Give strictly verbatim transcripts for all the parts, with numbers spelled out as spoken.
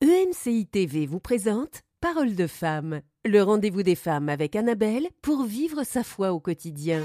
E M C I T V vous présente Parole de femme, le rendez-vous des femmes avec Annabelle pour vivre sa foi au quotidien.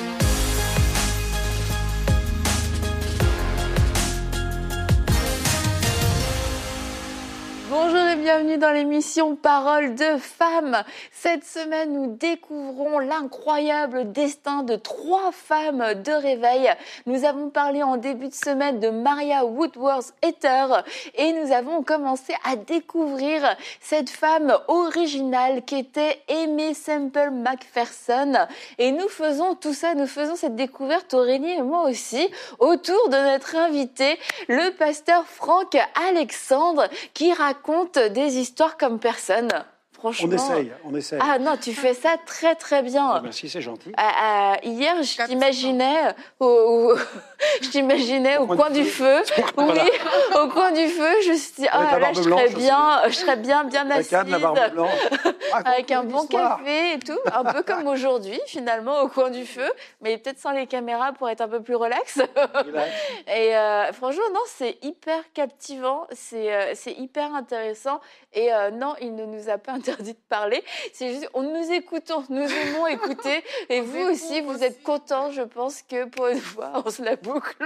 Bonjour et bienvenue dans l'émission Parole de femmes. Cette semaine, nous découvrons l'incroyable destin de trois femmes de réveil. Nous avons parlé en début de semaine de Maria Woodworth-Etter et nous avons commencé à découvrir cette femme originale qui était Aimee Semple McPherson. Et nous faisons tout ça, nous faisons cette découverte, Aurélie et moi aussi, autour de notre invité, le pasteur Franck Alexandre, qui raconte des histoires comme personne. Franchement, on essaye, on essaye. Ah non, tu fais ça très très bien. Ah, merci, c'est gentil. Euh, euh, hier, je t'imaginais au, au, je t'imaginais au, au coin du feu. feu. Oui, voilà. Au coin du feu. Je me suis dit, ah là, je serais bien, je serais bien, bien assise, la barbe blanche. avec un bon café et tout, un peu comme aujourd'hui, finalement, au coin du feu, mais peut-être sans les caméras pour être un peu plus relax. Et euh, franchement, non, c'est hyper captivant, c'est euh, c'est hyper intéressant. Et euh, non, il ne nous a pas interdit dit de parler, c'est juste, on nous écoutons, nous aimons écouter, et vous aussi, vous aussi. Êtes contents, je pense que pour une fois, on se la boucle.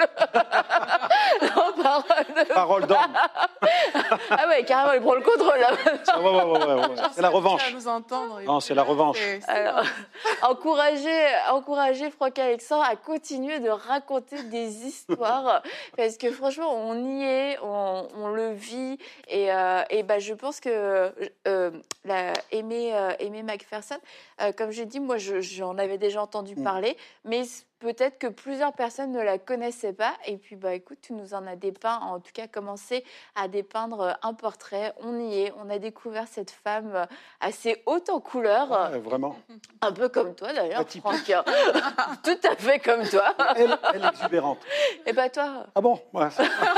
Non, parole de... Parole d'homme. Ah ouais, carrément, il prend le contrôle là. Ah ouais, ouais, ouais, ouais. C'est la revanche. Nous entendre, non, c'est la revanche. C'est, c'est... Alors, encourager, encourager Franck Alexandre à continuer de raconter des histoires, parce que franchement, on y est, on, on le vit, et, euh, et bah, je pense que euh, la Aimee, euh, Aimee McPherson, euh, comme j'ai dit, moi je, j'en avais déjà entendu mmh. parler, mais peut-être que plusieurs personnes ne la connaissaient pas. Et puis, bah, écoute, tu nous en as dépeint, en tout cas commencé à dépeindre un portrait. On y est, on a découvert cette femme assez haute en couleur. Ouais, vraiment. Un peu comme toi d'ailleurs, Franck. Tout à fait comme toi. Elle, elle est exubérante. Et bah toi. Ah bon ouais,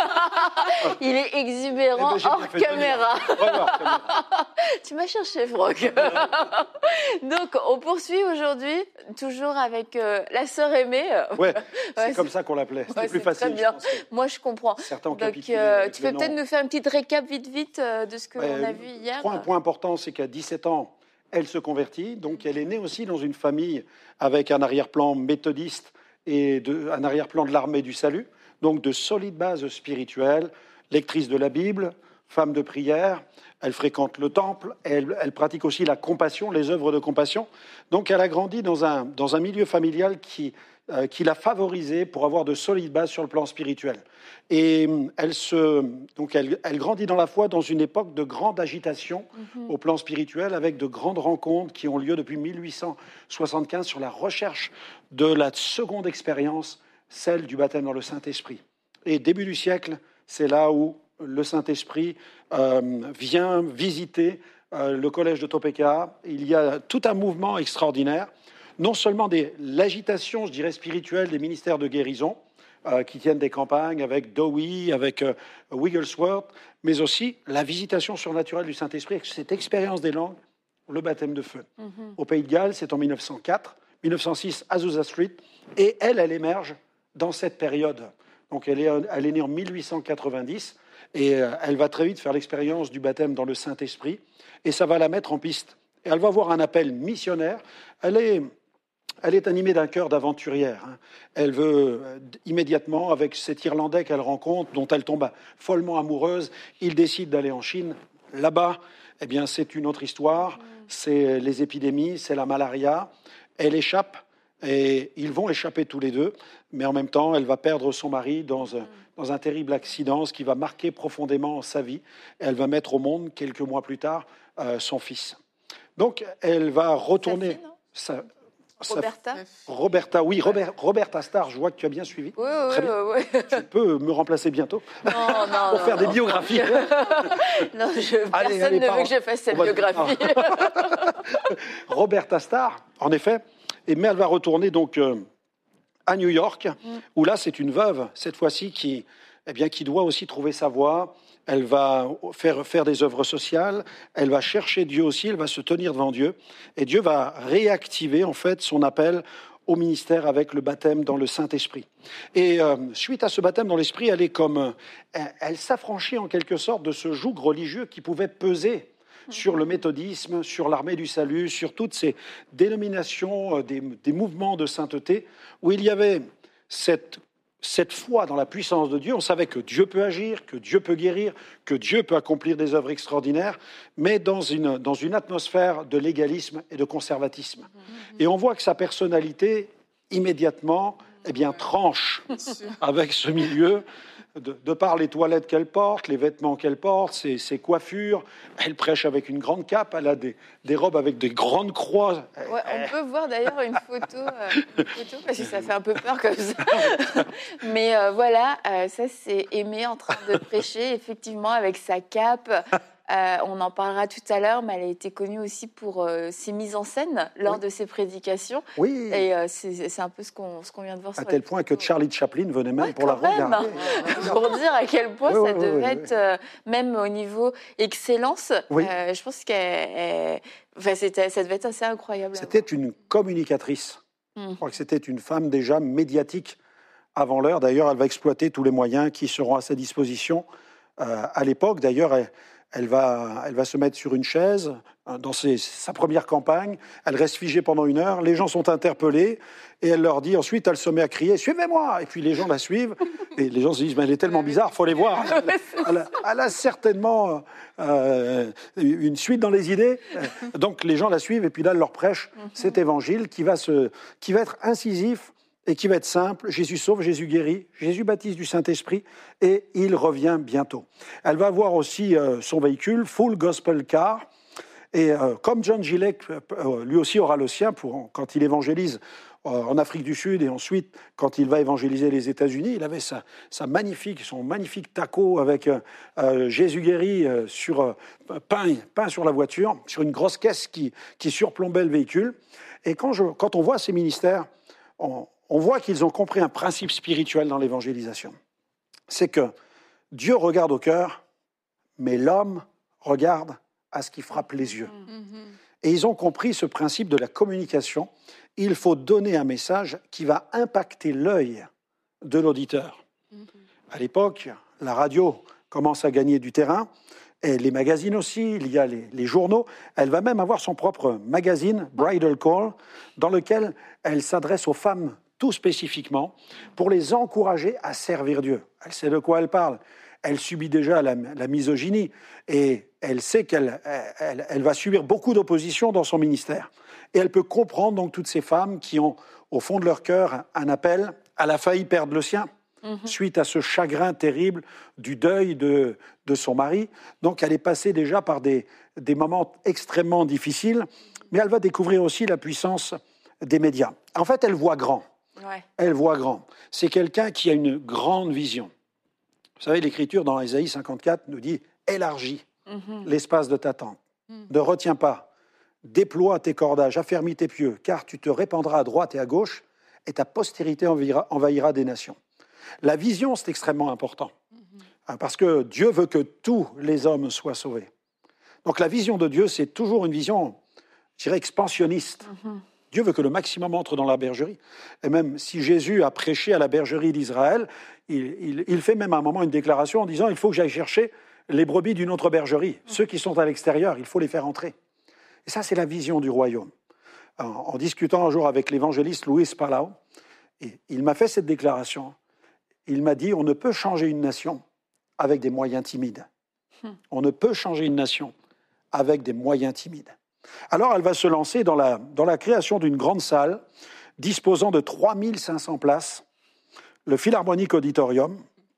Il est exubérant eh ben, hors, caméra. Ouais, hors caméra. Tu m'as cherché, Franck. Donc, on poursuit aujourd'hui, toujours avec euh, la sœur Aimée. Ouais, c'est ouais, comme c'est... ça qu'on l'appelait. C'était ouais, plus c'est facile. Très bien. Moi, je comprends. Certains ont Donc, euh, tu peux peut-être nous faire une petite récap vite, vite euh, de ce que l'on ouais, a vu hier. Un point important, c'est qu'à dix-sept ans, elle se convertit. Donc, elle est née aussi dans une famille avec un arrière-plan méthodiste et de, un arrière-plan de l'armée du salut. Donc, de solides bases spirituelles, lectrice de la Bible, femme de prière. Elle fréquente le temple, elle, elle pratique aussi la compassion, les œuvres de compassion. Donc, elle a grandi dans un, dans un milieu familial qui, euh, qui l'a favorisée pour avoir de solides bases sur le plan spirituel. Et elle, se, donc elle, elle grandit dans la foi dans une époque de grande agitation mm-hmm. au plan spirituel, avec de grandes rencontres qui ont lieu depuis mille huit cent soixante-quinze sur la recherche de la seconde expérience, celle du baptême dans le Saint-Esprit. Et début du siècle, c'est là où le Saint-Esprit euh, vient visiter euh, le collège de Topeka. Il y a tout un mouvement extraordinaire, non seulement de l'agitation, je dirais, spirituelle des ministères de guérison, euh, qui tiennent des campagnes avec Dowie, avec euh, Wigglesworth, mais aussi la visitation surnaturelle du Saint-Esprit, avec cette expérience des langues, le baptême de feu. Mm-hmm. Au Pays de Galles, c'est en mille neuf cent quatre, mille neuf cent six, Azusa Street, et elle, elle émerge dans cette période. Donc elle est, elle est née en mille huit cent quatre-vingt-dix, et elle va très vite faire l'expérience du baptême dans le Saint-Esprit, et ça va la mettre en piste. Et elle va avoir un appel missionnaire. Elle est, elle est animée d'un cœur d'aventurière. Elle veut immédiatement, avec cet Irlandais qu'elle rencontre, dont elle tombe follement amoureuse, il décide d'aller en Chine. Là-bas, eh bien, c'est une autre histoire. C'est les épidémies, c'est la malaria. Elle échappe, et ils vont échapper tous les deux, mais en même temps, elle va perdre son mari dans un, dans un terrible accident, ce qui va marquer profondément sa vie. Elle va mettre au monde, quelques mois plus tard, euh, son fils. Donc, elle va retourner... Sa fille, sa, Roberta sa, Roberta, oui, Robert, Roberta Starr, je vois que tu as bien suivi. Oui, oui, Très bien. oui. oui. Tu peux me remplacer bientôt non, non, pour non, faire non. des biographies. non, je, allez, personne allez, ne par... veut que je fasse cette va... biographie. Roberta Starr, en effet, mais elle va retourner donc euh, à New York, mm. où là, c'est une veuve, cette fois-ci, qui, eh bien, qui doit aussi trouver sa voie. Elle va faire, faire des œuvres sociales, elle va chercher Dieu aussi, elle va se tenir devant Dieu, et Dieu va réactiver en fait son appel au ministère avec le baptême dans le Saint-Esprit. Et euh, suite à ce baptême dans l'Esprit, elle est comme, euh, elle, elle s'affranchit en quelque sorte de ce joug religieux qui pouvait peser sur le méthodisme, sur l'armée du salut, sur toutes ces dénominations, euh, des, des mouvements de sainteté, où il y avait cette cette foi dans la puissance de Dieu. On savait que Dieu peut agir, que Dieu peut guérir, que Dieu peut accomplir des œuvres extraordinaires, mais dans une, dans une atmosphère de légalisme et de conservatisme. Et on voit que sa personnalité, immédiatement, eh bien, tranche avec ce milieu, de, de par les toilettes qu'elle porte, les vêtements qu'elle porte, ses, ses coiffures. Elle prêche avec une grande cape, elle a des, des robes avec des grandes croix. Ouais, on peut voir d'ailleurs une photo, euh, une photo, parce que ça fait un peu peur comme ça. Mais euh, voilà, euh, ça c'est Aimée en train de prêcher, effectivement, avec sa cape. Euh, on en parlera tout à l'heure, mais elle a été connue aussi pour euh, ses mises en scène lors oui. de ses prédications. Oui. Et euh, c'est, c'est un peu ce qu'on, ce qu'on vient de voir. À tel point que Charlie Chaplin venait même ouais, pour la même, regarder. Hein. Pour dire à quel point oui, ça oui, devait oui, être, euh, même au niveau excellence, oui. euh, je pense que enfin, ça devait être assez incroyable. C'était une communicatrice. Mmh. Je crois que c'était une femme déjà médiatique avant l'heure. D'ailleurs, elle va exploiter tous les moyens qui seront à sa disposition. Euh, à l'époque, d'ailleurs, elle, Elle va, elle va se mettre sur une chaise dans ses, sa première campagne. Elle reste figée pendant une heure. Les gens sont interpellés et elle leur dit ensuite, elle se met à crier « Suivez-moi !» Et puis les gens la suivent et les gens se disent « Mais elle est tellement bizarre, il faut les voir !» elle, elle, a, elle a certainement euh, une suite dans les idées. Donc les gens la suivent et puis là, elle leur prêche cet évangile qui va, se, qui va être incisif et qui va être simple. Jésus sauve, Jésus guérit, Jésus baptise du Saint-Esprit et il revient bientôt. Elle va avoir aussi euh, son véhicule, Full Gospel Car. Et euh, comme John Gillet, euh, lui aussi aura le sien pour, quand il évangélise euh, en Afrique du Sud et ensuite quand il va évangéliser les États-Unis, il avait sa, sa magnifique, son magnifique taco avec euh, euh, Jésus guéri euh, sur, euh, peint, peint sur la voiture, sur une grosse caisse qui, qui surplombait le véhicule. Et quand, je, quand on voit ces ministères, on, on voit qu'ils ont compris un principe spirituel dans l'évangélisation. C'est que Dieu regarde au cœur, mais l'homme regarde à ce qui frappe les yeux. Et ils ont compris ce principe de la communication. Il faut donner un message qui va impacter l'œil de l'auditeur. À l'époque, la radio commence à gagner du terrain, et les magazines aussi, il y a les, les journaux. Elle va même avoir son propre magazine, Bridal Call, dans lequel elle s'adresse aux femmes tout spécifiquement, pour les encourager à servir Dieu. Elle sait de quoi elle parle. Elle subit déjà la, la misogynie et elle sait qu'elle elle, elle va subir beaucoup d'opposition dans son ministère. Et elle peut comprendre donc toutes ces femmes qui ont, au fond de leur cœur, un appel. Elle a failli perdre le sien, mm-hmm. suite à ce chagrin terrible du deuil de, de son mari. Donc elle est passée déjà par des, des moments extrêmement difficiles, mais elle va découvrir aussi la puissance des médias. En fait, elle voit grand. Ouais. Elle voit grand. C'est quelqu'un qui a une grande vision. Vous savez, l'Écriture dans Ésaïe cinquante-quatre nous dit « Élargis mm-hmm. l'espace de ta tente. Mm. Ne retiens pas. Déploie tes cordages, affermis tes pieux, car tu te répandras à droite et à gauche, et ta postérité envahira, envahira des nations. » La vision, c'est extrêmement important, mm-hmm. parce que Dieu veut que tous les hommes soient sauvés. Donc la vision de Dieu, c'est toujours une vision, je dirais, expansionniste. Mm-hmm. Dieu veut que le maximum entre dans la bergerie. Et même si Jésus a prêché à la bergerie d'Israël, il, il, il fait même à un moment une déclaration en disant « Il faut que j'aille chercher les brebis d'une autre bergerie. Ceux qui sont à l'extérieur, il faut les faire entrer. » Et ça, c'est la vision du royaume. En, en discutant un jour avec l'évangéliste Luis Palau, et il m'a fait cette déclaration. Il m'a dit « On ne peut changer une nation avec des moyens timides. On ne peut changer une nation avec des moyens timides. » Alors, elle va se lancer dans la, dans la création d'une grande salle disposant de trois mille cinq cents places, le Philharmonic Auditorium,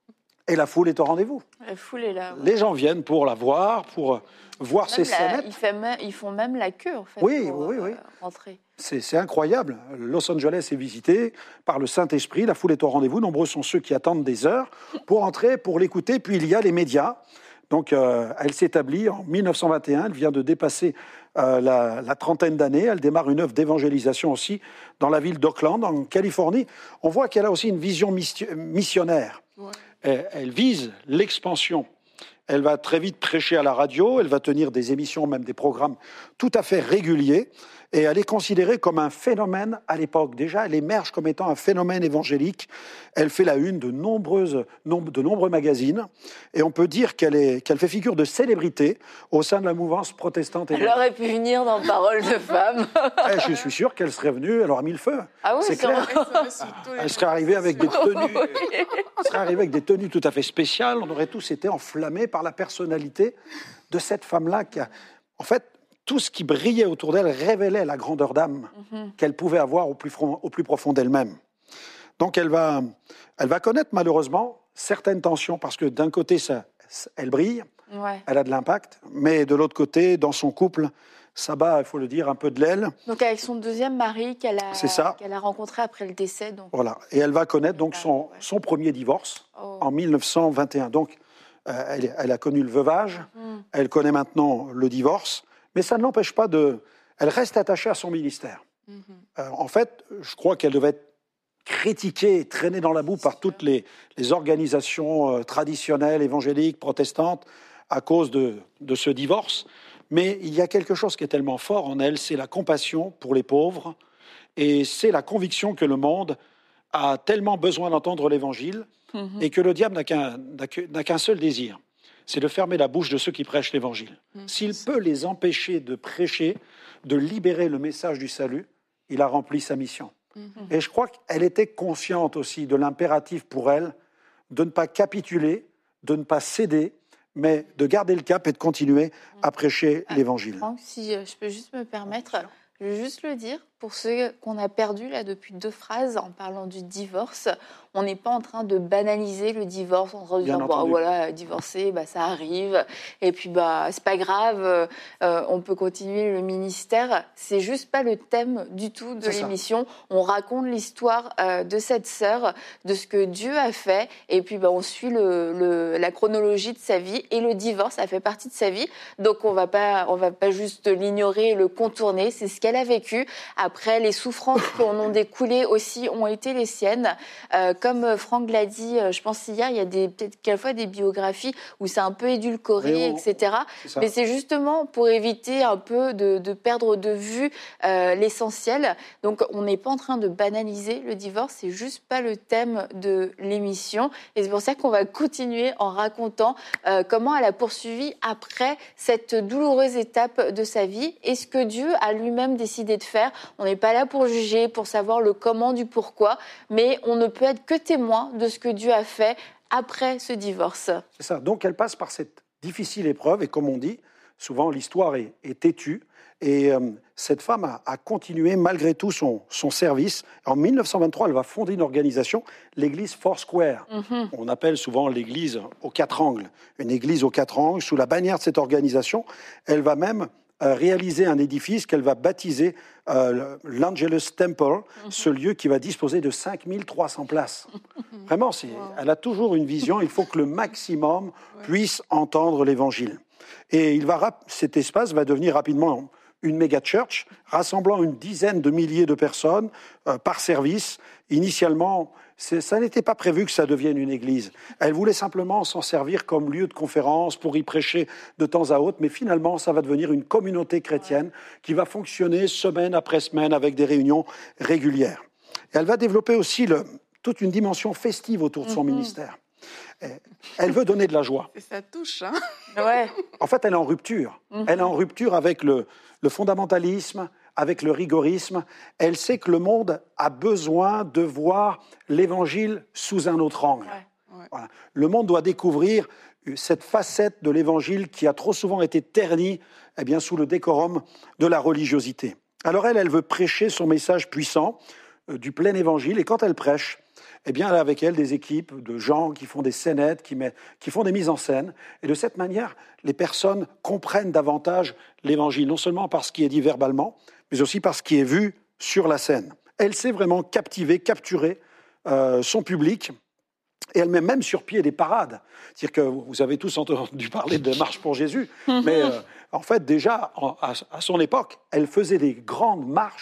et la foule est au rendez-vous. La foule est là. Ouais. Les gens viennent pour la voir, pour voir même ses scénettes. Ils, fait même, ils font même la queue, en fait, oui, pour oui, oui. Euh, rentrer. C'est, c'est incroyable. Los Angeles est visité par le Saint-Esprit, la foule est au rendez-vous. Nombreux sont ceux qui attendent des heures pour entrer, pour l'écouter. Puis il y a les médias. Donc, euh, elle s'établit en mille neuf cent vingt et un, elle vient de dépasser euh, la, la trentaine d'années, elle démarre une œuvre d'évangélisation aussi dans la ville d'Oakland, en Californie. On voit qu'elle a aussi une vision missionnaire. Ouais. Elle, elle vise l'expansion Elle va très vite prêcher à la radio, elle va tenir des émissions, même des programmes tout à fait réguliers. Et elle est considérée comme un phénomène à l'époque. Déjà, elle émerge comme étant un phénomène évangélique. Elle fait la une de, nombreuses, de nombreux magazines. Et on peut dire qu'elle, est, qu'elle fait figure de célébrité au sein de la mouvance protestante. Elle aurait pu venir dans Parole de femme. Et je suis sûr qu'elle serait venue, elle aurait mis le feu. Ah oui, c'est clair. Elle serait arrivée avec des tenues, elle serait arrivée avec des tenues tout à fait spéciales. On aurait tous été enflammés par la personnalité de cette femme-là qui a, en fait, tout ce qui brillait autour d'elle révélait la grandeur d'âme mm-hmm. qu'elle pouvait avoir au plus, au plus profond d'elle-même. Donc elle va, elle va connaître malheureusement certaines tensions parce que d'un côté, ça, elle brille, ouais. elle a de l'impact, mais de l'autre côté, dans son couple, ça bat, il faut le dire, un peu de l'aile. Donc avec son deuxième mari qu'elle a, qu'elle a rencontré après le décès. Donc... Voilà, et elle va connaître donc son, ouais. son premier divorce oh. en mille neuf cent vingt et un. Donc euh, elle, elle a connu le veuvage, mm. elle connaît maintenant le divorce. Mais ça ne l'empêche pas de... Elle reste attachée à son ministère. Mm-hmm. Euh, en fait, je crois qu'elle devait être critiquée et traînée dans la boue par toutes les, les organisations euh, traditionnelles, évangéliques, protestantes, à cause de, de ce divorce. Mais il y a quelque chose qui est tellement fort en elle, c'est la compassion pour les pauvres, et c'est la conviction que le monde a tellement besoin d'entendre l'Évangile, mm-hmm. et que le diable n'a qu'un, n'a qu'un seul désir. C'est de fermer la bouche de ceux qui prêchent l'Évangile. Mmh. S'il peut les empêcher de prêcher, de libérer le message du salut, il a rempli sa mission. Mmh. Et je crois qu'elle était consciente aussi de l'impératif pour elle de ne pas capituler, de ne pas céder, mais de garder le cap et de continuer mmh. à prêcher ah, l'Évangile. Franck, si je peux juste me permettre, je veux juste le dire, pour ceux qu'on a perdus là depuis deux phrases en parlant du divorce, on n'est pas en train de banaliser le divorce en disant bah, voilà, divorcer, bah, ça arrive, et puis bah, c'est pas grave, euh, on peut continuer le ministère. C'est juste pas le thème du tout de c'est l'émission. Ça. On raconte l'histoire euh, de cette sœur, de ce que Dieu a fait, et puis bah, on suit le, le, la chronologie de sa vie, et le divorce, ça fait partie de sa vie. Donc on va pas, on va pas juste l'ignorer et le contourner, c'est ce qu'elle a vécu. Après, les souffrances qui en ont découlé aussi ont été les siennes. Euh, comme Franck l'a dit, je pense hier, il y a des, peut-être quelquefois des biographies où c'est un peu édulcoré, on, et cetera. C'est Mais c'est justement pour éviter un peu de, de perdre de vue euh, l'essentiel. Donc, on n'est pas en train de banaliser le divorce, c'est juste pas le thème de l'émission. Et c'est pour ça qu'on va continuer en racontant euh, comment elle a poursuivi après cette douloureuse étape de sa vie et ce que Dieu a lui-même décidé de faire. On n'est pas là pour juger, pour savoir le comment du pourquoi, mais on ne peut être que témoin de ce que Dieu a fait après ce divorce. C'est ça. Donc elle passe par cette difficile épreuve et comme on dit, souvent l'histoire est, est têtue et euh, cette femme a, a continué malgré tout son, son service. En mille neuf cent vingt-trois, elle va fonder une organisation, l'église Foursquare. Mm-hmm. On appelle souvent l'église aux quatre angles. Une église aux quatre angles, sous la bannière de cette organisation, elle va même euh, réaliser un édifice qu'elle va baptiser Euh, l'Angelus Temple, mm-hmm. ce lieu qui va disposer de cinq mille trois cents places. Vraiment, c'est, wow. elle a toujours une vision, il faut que le maximum ouais. puisse entendre l'Évangile. Et il va, cet espace va devenir rapidement une méga church, rassemblant une dizaine de milliers de personnes euh, par service. Initialement, c'est, ça n'était pas prévu que ça devienne une église. Elle voulait simplement s'en servir comme lieu de conférence pour y prêcher de temps à autre, mais finalement, ça va devenir une communauté chrétienne ouais. qui va fonctionner semaine après semaine avec des réunions régulières. Et elle va développer aussi le, toute une dimension festive autour de son mm-hmm. ministère. Elle veut donner de la joie. Et ça touche, hein. Ouais. En fait, elle est en rupture. Mm-hmm. Elle est en rupture avec le, le fondamentalisme, avec le rigorisme. Elle sait que le monde a besoin de voir l'Évangile sous un autre angle. Ouais. Ouais. Voilà. Le monde doit découvrir cette facette de l'Évangile qui a trop souvent été ternie eh bien, sous le décorum de la religiosité. Alors elle, elle veut prêcher son message puissant euh, du plein Évangile. Et quand elle prêche, eh bien, elle a avec elle des équipes de gens qui font des scénettes, qui, met, qui font des mises en scène. Et de cette manière, les personnes comprennent davantage l'Évangile, non seulement par ce qui est dit verbalement, mais aussi par ce qui est vu sur la scène. Elle sait vraiment captiver, capturer euh, son public. Et elle met même sur pied des parades. C'est-à-dire que vous avez tous entendu parler de Marche pour Jésus, mais euh, en fait, déjà, à, à son époque, elle faisait des grandes marches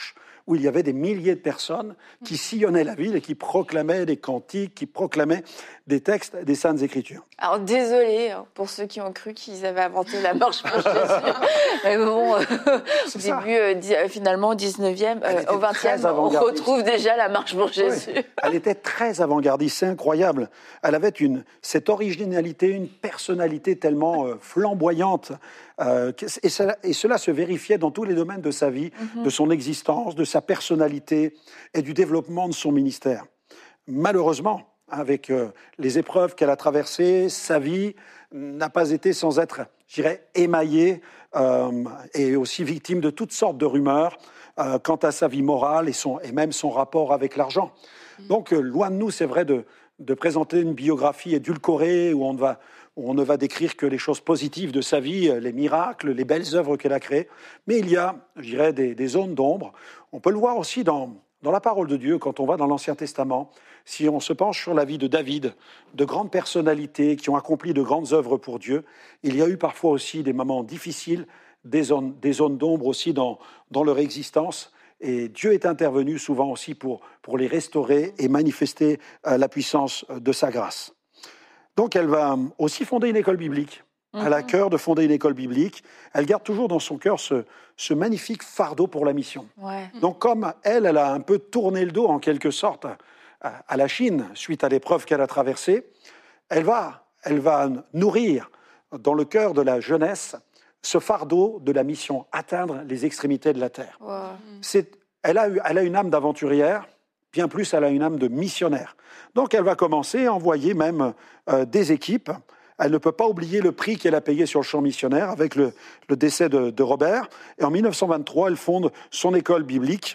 où il y avait des milliers de personnes qui sillonnaient la ville et qui proclamaient des cantiques, qui proclamaient des textes des Saintes Écritures. Alors, désolé pour ceux qui ont cru qu'ils avaient inventé la marche pour Jésus. Mais bon, au début, euh, di- finalement, au dix-neuvième, euh, au vingtième, on retrouve déjà la marche pour Jésus. Oui, elle était très avant-gardiste, c'est incroyable. Elle avait une, cette originalité, une personnalité tellement euh, flamboyante. Euh, et, ça, et cela se vérifiait dans tous les domaines de sa vie, mm-hmm. de son existence, de sa personnalité et du développement de son ministère. Malheureusement, avec euh, les épreuves qu'elle a traversées, sa vie n'a pas été sans être, je dirais, émaillée euh, et aussi victime de toutes sortes de rumeurs euh, quant à sa vie morale et, son, et même son rapport avec l'argent. Mmh. Donc, euh, loin de nous, c'est vrai, de, de présenter une biographie édulcorée où on, va, où on ne va décrire que les choses positives de sa vie, les miracles, les belles œuvres qu'elle a créées. Mais il y a, je dirais, des, des zones d'ombre. On peut le voir aussi dans... Dans la parole de Dieu, quand on va dans l'Ancien Testament, si on se penche sur la vie de David, de grandes personnalités qui ont accompli de grandes œuvres pour Dieu, il y a eu parfois aussi des moments difficiles, des zones, des zones d'ombre aussi dans, dans leur existence. Et Dieu est intervenu souvent aussi pour, pour les restaurer et manifester euh, la puissance de sa grâce. Donc elle va aussi fonder une école biblique. Elle a à cœur de fonder une école biblique. Elle garde toujours dans son cœur ce, ce magnifique fardeau pour la mission. Ouais. Donc comme elle, elle a un peu tourné le dos en quelque sorte à, à la Chine suite à l'épreuve qu'elle a traversée, elle va, elle va nourrir dans le cœur de la jeunesse ce fardeau de la mission, atteindre les extrémités de la terre. Ouais. C'est, elle, a, elle a une âme d'aventurière, bien plus elle a une âme de missionnaire. Donc elle va commencer à envoyer même euh, des équipes. Elle ne peut pas oublier le prix qu'elle a payé sur le champ missionnaire avec le, le décès de, de Robert. Et en mille neuf cent vingt-trois, elle fonde son école biblique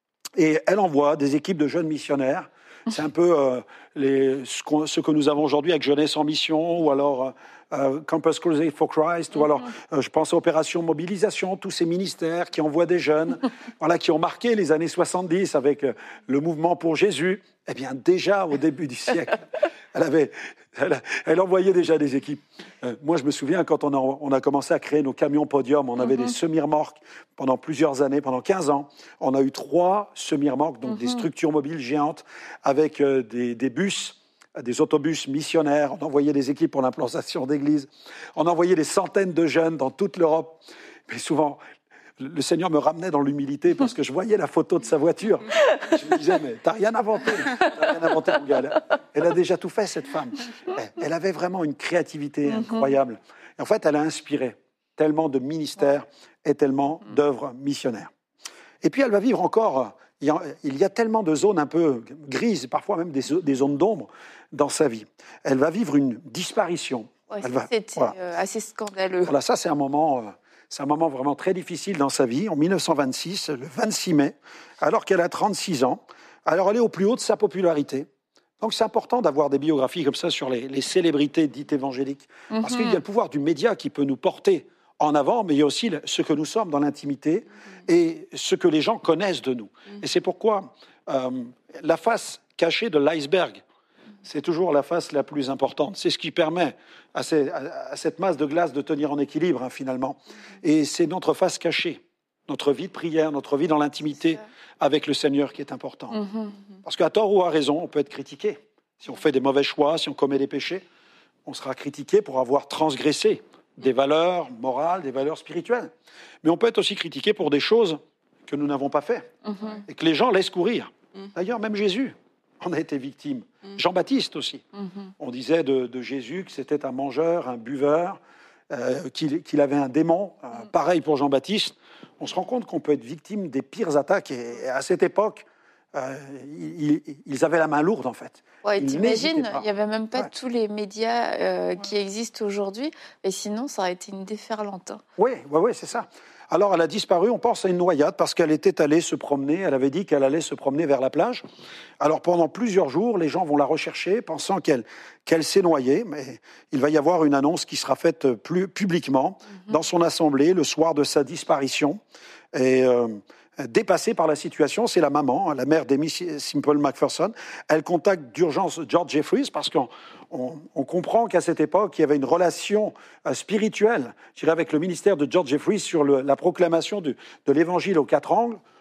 et elle envoie des équipes de jeunes missionnaires. C'est un peu euh, les, ce, qu'on, ce que nous avons aujourd'hui avec Jeunesse en Mission ou alors euh, Campus Crusade for Christ ou alors, euh, je pense à Opération Mobilisation, tous ces ministères qui envoient des jeunes, voilà, qui ont marqué les années soixante-dix avec euh, le mouvement pour Jésus. Eh bien, déjà au début du siècle, elle, avait, elle, elle envoyait déjà des équipes. Euh, moi, je me souviens, quand on a, on a commencé à créer nos camions podium, on avait mm-hmm. des semi-remorques pendant plusieurs années, pendant quinze ans. On a eu trois semi-remorques, donc mm-hmm. des structures mobiles géantes, avec euh, des, des bus, des autobus missionnaires. On envoyait des équipes pour l'implantation d'églises. On envoyait des centaines de jeunes dans toute l'Europe. Mais souvent... Le Seigneur me ramenait dans l'humilité parce que je voyais la photo de sa voiture. Je me disais, mais t'as rien inventé, t'as rien inventé, mon gars. Elle a, elle a déjà tout fait, cette femme. Elle, elle avait vraiment une créativité incroyable. Et en fait, elle a inspiré tellement de ministères et tellement d'œuvres missionnaires. Et puis, elle va vivre encore, il y a, il y a tellement de zones un peu grises, parfois même des, des zones d'ombre dans sa vie. Elle va vivre une disparition. Ouais, elle va, c'était voilà. euh, assez scandaleux. Voilà, ça, c'est un moment... Euh, C'est un moment vraiment très difficile dans sa vie, en mille neuf cent vingt-six, le vingt-six mai, alors qu'elle a trente-six ans. Alors elle est au plus haut de sa popularité. Donc c'est important d'avoir des biographies comme ça sur les, les célébrités dites évangéliques. Mm-hmm. Parce qu'il y a le pouvoir du média qui peut nous porter en avant, mais il y a aussi ce que nous sommes dans l'intimité mm-hmm. et ce que les gens connaissent de nous. Mm-hmm. Et c'est pourquoi euh, la face cachée de l'iceberg, c'est toujours la face la plus importante. C'est ce qui permet à, ces, à, à cette masse de glace de tenir en équilibre, hein, finalement. Et c'est notre face cachée, notre vie de prière, notre vie dans l'intimité avec le Seigneur qui est important. Mm-hmm. Parce qu'à tort ou à raison, on peut être critiqué. Si on fait des mauvais choix, si on commet des péchés, on sera critiqué pour avoir transgressé des valeurs morales, des valeurs spirituelles. Mais on peut être aussi critiqué pour des choses que nous n'avons pas faites mm-hmm. et que les gens laissent courir. Mm-hmm. D'ailleurs, même Jésus on a été victime. Mmh. Jean-Baptiste aussi. Mmh. On disait de, de Jésus que c'était un mangeur, un buveur, euh, qu'il, qu'il avait un démon. Euh, mmh. Pareil pour Jean-Baptiste. On se rend compte qu'on peut être victime des pires attaques. Et à cette époque, euh, ils, ils avaient la main lourde, en fait. Ouais, t'imagines, il n'y avait même pas ouais. tous les médias euh, ouais. qui existent aujourd'hui. Et sinon, ça aurait été une déferlante. Oui, ouais, ouais, c'est ça. Alors, elle a disparu, on pense à une noyade, parce qu'elle était allée se promener, elle avait dit qu'elle allait se promener vers la plage. Alors, pendant plusieurs jours, les gens vont la rechercher, pensant qu'elle, qu'elle s'est noyée, mais il va y avoir une annonce qui sera faite plus publiquement mm-hmm. dans son assemblée le soir de sa disparition. Et euh, dépassée par la situation, c'est la maman, la mère d'Amy Semple McPherson. Elle contacte d'urgence George Jeffreys, parce qu'on on, on comprend qu'à cette époque, il y avait une relation euh, spirituelle, je dirais, avec le ministère de George Jeffreys sur le, la proclamation du, de l'évangile aux quatre angles.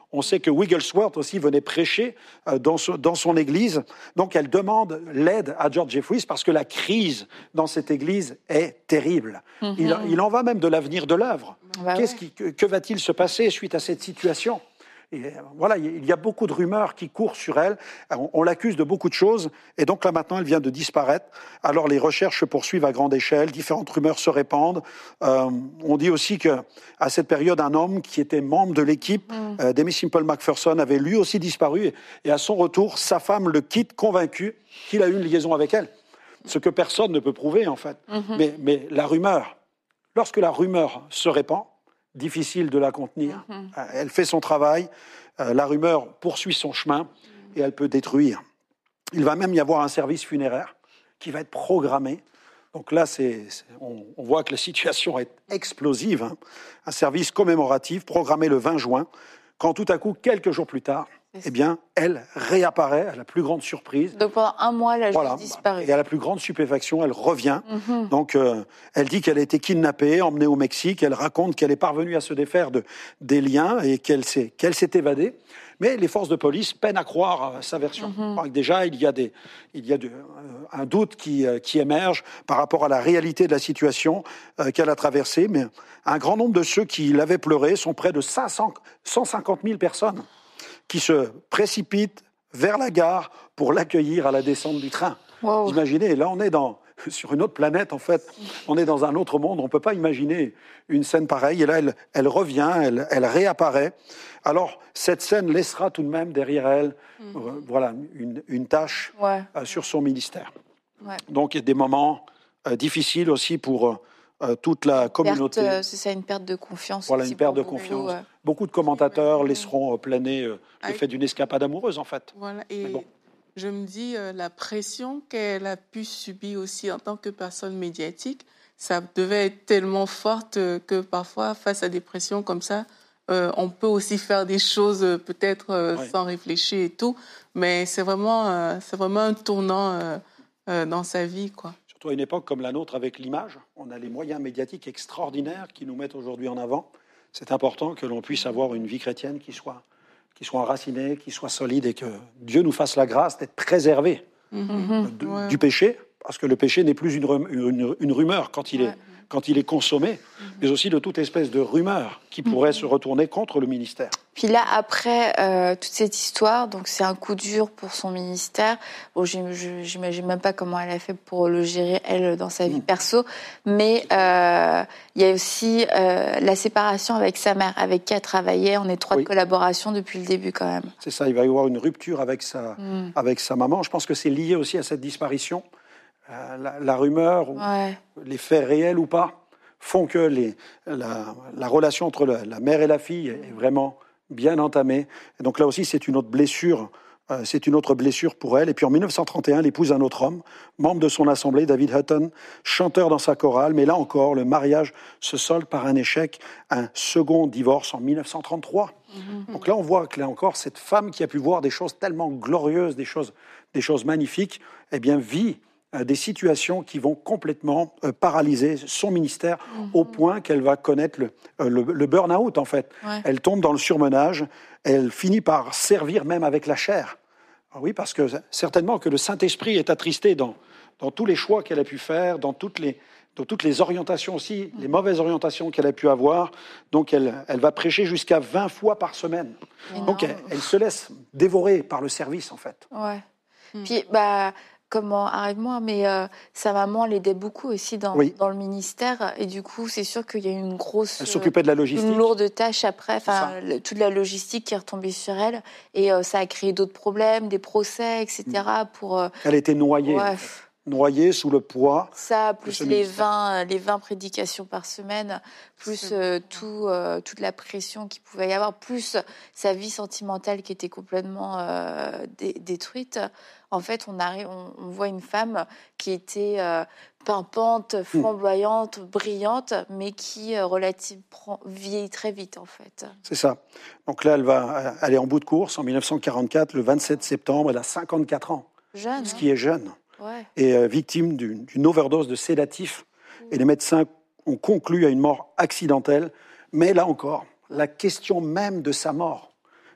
On sait que Wigglesworth aussi venait prêcher euh, dans, ce, dans son église. Donc elle demande l'aide à George Jeffreys parce que la crise dans cette église est terrible. Mm-hmm. il, il en va même de l'avenir de l'œuvre. Bah Qu'est-ce ouais. qui, que, que va-t-il se passer suite à cette situation ? Et voilà, il y a beaucoup de rumeurs qui courent sur elle. On, on l'accuse de beaucoup de choses. Et donc là, maintenant, elle vient de disparaître. Alors, les recherches se poursuivent à grande échelle. Différentes rumeurs se répandent. Euh, on dit aussi qu'à cette période, un homme qui était membre de l'équipe mm. euh, d'Aimee Semple McPherson avait lui aussi disparu. Et, et à son retour, sa femme le quitte, convaincue qu'il a eu une liaison avec elle. Ce que personne ne peut prouver, en fait. Mm-hmm. Mais, mais la rumeur, lorsque la rumeur se répand, difficile de la contenir. Mm-hmm. Elle fait son travail, euh, la rumeur poursuit son chemin et elle peut détruire. Il va même y avoir un service funéraire qui va être programmé. Donc là, c'est, c'est, on, on voit que la situation est explosive. Hein. Un service commémoratif programmé le vingt juin, quand tout à coup, quelques jours plus tard, eh bien, elle réapparaît à la plus grande surprise. Donc pendant un mois, elle a voilà. juste disparu. Et à la plus grande stupéfaction, elle revient. Mm-hmm. Donc, euh, elle dit qu'elle a été kidnappée, emmenée au Mexique. Elle raconte qu'elle est parvenue à se défaire de, des liens et qu'elle s'est, qu'elle s'est évadée. Mais les forces de police peinent à croire sa version. Mm-hmm. Déjà, il y a, des, il y a de, un doute qui, qui émerge par rapport à la réalité de la situation euh, qu'elle a traversée. Mais un grand nombre de ceux qui l'avaient pleuré sont près de cinq cents, cent cinquante mille personnes qui se précipitent vers la gare pour l'accueillir à la descente du train. Wow. Imaginez, là on est dans, sur une autre planète en fait, on est dans un autre monde, on ne peut pas imaginer une scène pareille, et là elle, elle revient, elle, elle réapparaît. Alors cette scène laissera tout de même derrière elle mmh. euh, voilà, une, une tâche ouais. euh, sur son ministère. Ouais. Donc il y a des moments euh, difficiles aussi pour... Euh, Euh, toute la communauté. Perte, euh, c'est ça, une perte de confiance. Voilà, une perte de confiance. Ouais. Beaucoup de commentateurs laisseront euh, planer euh, le fait d'une escapade amoureuse, en fait. Voilà, et bon. je me dis, euh, la pression qu'elle a pu subir aussi en tant que personne médiatique, ça devait être tellement forte que parfois, face à des pressions comme ça, euh, on peut aussi faire des choses euh, peut-être euh, ouais. sans réfléchir et tout, mais c'est vraiment, euh, c'est vraiment un tournant euh, euh, dans sa vie, quoi. Surtout à une époque comme la nôtre avec l'image, on a les moyens médiatiques extraordinaires qui nous mettent aujourd'hui en avant. C'est important que l'on puisse avoir une vie chrétienne qui soit, qui soit enracinée, qui soit solide et que Dieu nous fasse la grâce d'être préservés mm-hmm. de, ouais. du péché, parce que le péché n'est plus une, une, une rumeur quand il, ouais. est, quand il est consommé, mm-hmm. mais aussi de toute espèce de rumeur qui pourrait mm-hmm. se retourner contre le ministère. Puis là, après euh, toute cette histoire, donc c'est un coup dur pour son ministère. Bon, j'imagine même pas comment elle a fait pour le gérer, elle, dans sa vie mmh. perso. Mais euh, il y a aussi euh, la séparation avec sa mère, avec qui elle travaillait en étroite oui. collaboration depuis le début, quand même. C'est ça, il va y avoir une rupture avec sa, mmh. avec sa maman. Je pense que c'est lié aussi à cette disparition. Euh, la, la rumeur, ouais. les faits réels ou pas, font que les, la, la relation entre la, la mère et la fille est vraiment... bien entamée. Et donc là aussi, c'est une autre blessure. Euh, c'est une autre blessure pour elle. Et puis en dix-neuf cent trente et un, elle épouse un autre homme, membre de son assemblée, David Hutton, chanteur dans sa chorale. Mais là encore, le mariage se solde par un échec, un second divorce en dix-neuf cent trente-trois. Mm-hmm. Donc là, on voit que là encore, cette femme qui a pu voir des choses tellement glorieuses, des choses, des choses magnifiques, eh bien, vit des situations qui vont complètement euh, paralyser son ministère mmh. au point qu'elle va connaître le, euh, le, le burn-out, en fait. Ouais. Elle tombe dans le surmenage, elle finit par servir même avec la chair. Alors oui, parce que certainement que le Saint-Esprit est attristé dans, dans tous les choix qu'elle a pu faire, dans toutes les, dans toutes les orientations aussi, mmh. les mauvaises orientations qu'elle a pu avoir. Donc elle, elle va prêcher jusqu'à vingt fois par semaine. Énorme. Donc elle, elle se laisse dévorer par le service, en fait. Ouais. Mmh. Puis, bah... Comment, arrête-moi, mais euh, sa maman l'aidait beaucoup aussi dans, oui. dans le ministère. Et du coup, c'est sûr qu'il y a eu une grosse... Elle s'occupait de la logistique. Une lourde tâche après, enfin, toute la logistique qui est retombée sur elle. Et euh, ça a créé d'autres problèmes, des procès, et cetera. Pour, euh... Elle était noyée. Ouais. Noyée sous le poids. Ça, plus les vingt, les vingt prédications par semaine, plus euh, tout, euh, toute la pression qu'il pouvait y avoir, plus sa vie sentimentale qui était complètement euh, dé- détruite. En fait, on, arrive, on, on voit une femme qui était euh, pimpante, flamboyante, mmh. brillante, mais qui euh, relative, prend, vieillit très vite, en fait. C'est ça. Donc là, elle va aller en bout de course en dix-neuf cent quarante-quatre, le vingt-sept septembre. Elle a cinquante-quatre ans. Jeune. Ce qui est jeune. Ouais. Et euh, victime d'une, d'une overdose de sédatifs. Mmh. Et les médecins ont conclu à une mort accidentelle. Mais là encore, la question même de sa mort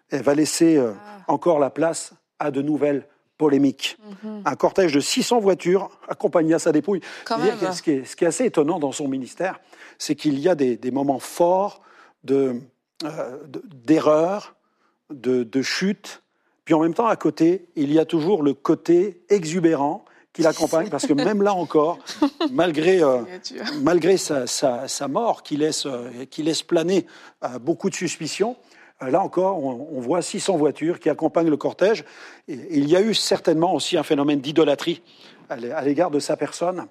elle va laisser euh, Ah. encore la place à de nouvelles polémiques. Mhm. Un cortège de six cents voitures accompagné à sa dépouille. Quand C'est-à-dire même. que ce, qui est, ce qui est assez étonnant dans son ministère, c'est qu'il y a des, des moments forts de, euh, de- d'erreurs, de, de chutes, puis en même temps, à côté, il y a toujours le côté exubérant qui l'accompagne, parce que même là encore, malgré, euh, Signature. malgré sa, sa- sa mort qui laisse, euh, qui laisse planer euh, beaucoup de suspicions, euh, là encore, on, on voit six cents voitures qui accompagnent le cortège. Et il y a eu certainement aussi un phénomène d'idolâtrie à l'é- à l'égard de sa personne.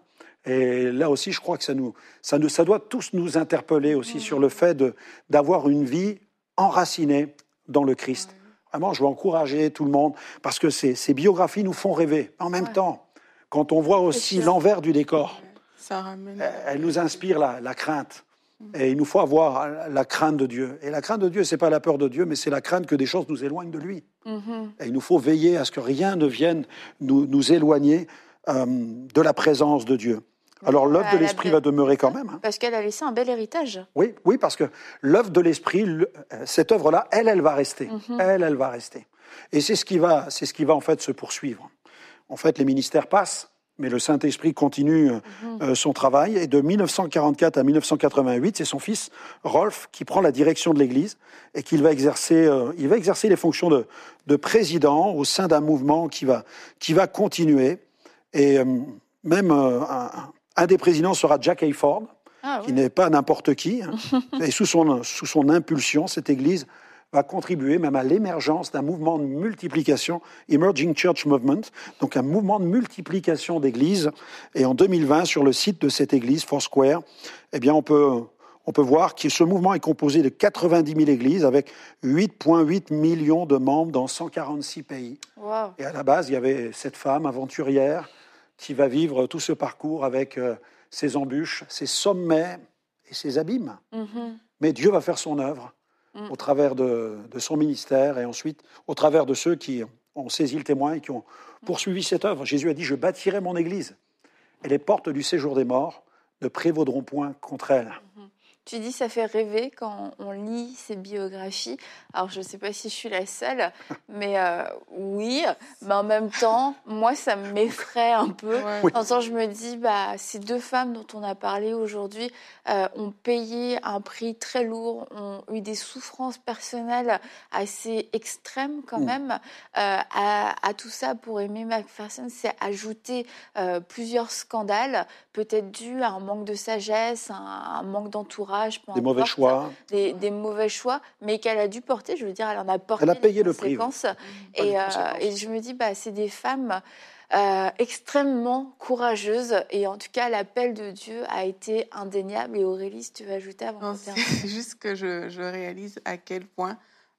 Et là aussi, je crois que ça, nous, ça, nous, ça doit tous nous interpeller aussi sur le fait de- d'avoir une vie enracinée dans le Christ. Vraiment, je veux encourager tout le monde, parce que ces, ces biographies nous font rêver. En même Ouais. temps, quand on voit aussi sûr. l'envers du décor, Ça ramène. euh, elle nous inspire la, la crainte. Et il nous faut avoir la crainte de Dieu. Et la crainte de Dieu, c'est pas la peur de Dieu, mais c'est la crainte que des choses nous éloignent de lui. Mhm. Et il nous faut veiller à ce que rien ne vienne nous, nous éloigner euh, de la présence de Dieu. Alors l'œuvre de Elle a l'esprit be- va demeurer quand même. hein. Parce qu'elle a laissé un bel héritage. Oui, oui, parce que l'œuvre de l'esprit, le- euh, cette œuvre-là, elle, elle va rester. Mhm. Elle, elle va rester. Et c'est ce qui va, c'est ce qui va en fait se poursuivre. En fait, les ministères passent, mais le Saint-Esprit continue euh, euh, son travail. Et de mille neuf cent quarante-quatre à mille neuf cent quatre-vingt-huit, c'est son fils Rolf qui prend la direction de l'Église et qu'il va exercer, euh, il va exercer les fonctions de, de président au sein d'un mouvement qui va, qui va continuer. Et euh, même euh, un, un des présidents sera Jack Hayford, Ah, qui ouais. n'est pas n'importe qui. hein. Et sous son, sous son impulsion, cette Église va contribuer même à l'émergence d'un mouvement de multiplication, Emerging Church Movement, donc un mouvement de multiplication d'églises. Et en deux mille vingt, sur le site de cette église, Foursquare, eh bien, on peut, on peut voir que ce mouvement est composé de quatre-vingt-dix mille églises avec huit virgule huit millions de membres dans cent quarante-six pays. Wow. Et à la base, il y avait cette femme aventurière qui va vivre tout ce parcours avec euh, ses embûches, ses sommets et ses abîmes. Mhm. Mais Dieu va faire son œuvre Mm. au travers de, de son ministère et ensuite au travers de ceux qui ont saisi le témoin et qui ont poursuivi cette œuvre. Jésus a dit « Je bâtirai mon Église et les portes du séjour des morts ne prévaudront point contre elle. » Tu dis ça fait rêver quand on lit ces biographies. Alors je ne sais pas si je suis la seule, mais euh, oui, mais en même temps, moi ça m'effraie un peu. Ouais. Oui. En temps, je me dis, bah, ces deux femmes dont on a parlé aujourd'hui euh, ont payé un prix très lourd, ont eu des souffrances personnelles assez extrêmes quand Mm. même. Euh, à, à tout ça, pour Aimee McPherson, c'est ajouter euh, plusieurs scandales, peut-être dus à un manque de sagesse, un, un manque d'entourage, peu Des mauvais importe, choix. Des, des mauvais choix, mais qu'elle a dû porter. Je veux dire, elle en a porté Elle a les payé le prix, oui. conséquences. Pas les Et, euh, conséquences. et je me dis, bah, c'est des femmes euh, extrêmement courageuses. Et en tout cas, l'appel de Dieu a été indéniable. Et Aurélie, si tu veux ajouter avant Non, qu'on c'est termine. juste que je, je réalise à quel point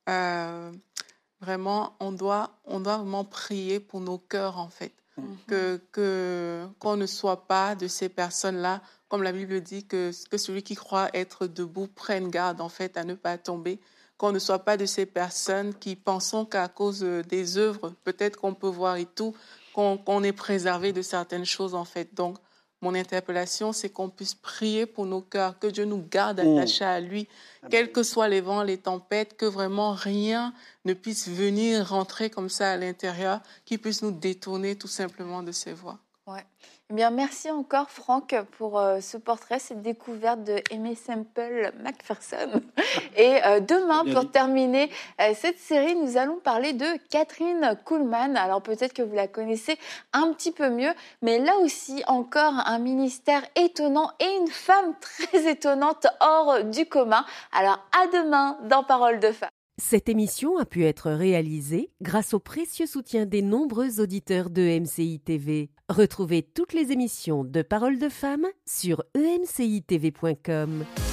euh, vraiment on doit, on doit vraiment prier pour nos cœurs en fait. Que, que, qu'on ne soit pas de ces personnes-là, comme la Bible dit, que, que celui qui croit être debout prenne garde en fait à ne pas tomber. Qu'on ne soit pas de ces personnes qui pensons qu'à cause des œuvres, peut-être qu'on peut voir et tout, qu'on, qu'on est préservé de certaines choses en fait. Donc, mon interpellation, c'est qu'on puisse prier pour nos cœurs, que Dieu nous garde attachés à lui, quels que soient les vents, les tempêtes, que vraiment rien ne puisse venir rentrer comme ça à l'intérieur, qui puisse nous détourner tout simplement de ses voies. Ouais. Eh bien, merci encore, Franck, pour euh, ce portrait, cette découverte de Aimee Semple McPherson. Et euh, demain, Bien pour dit. terminer euh, cette série, nous allons parler de Catherine Kuhlman. Alors peut-être que vous la connaissez un petit peu mieux, mais là aussi, encore un ministère étonnant et une femme très étonnante hors du commun. Alors à demain dans Parole de Femme. Cette émission a pu être réalisée grâce au précieux soutien des nombreux auditeurs de M C I T V. Retrouvez toutes les émissions de Parole de Femmes sur e m c i t v point com.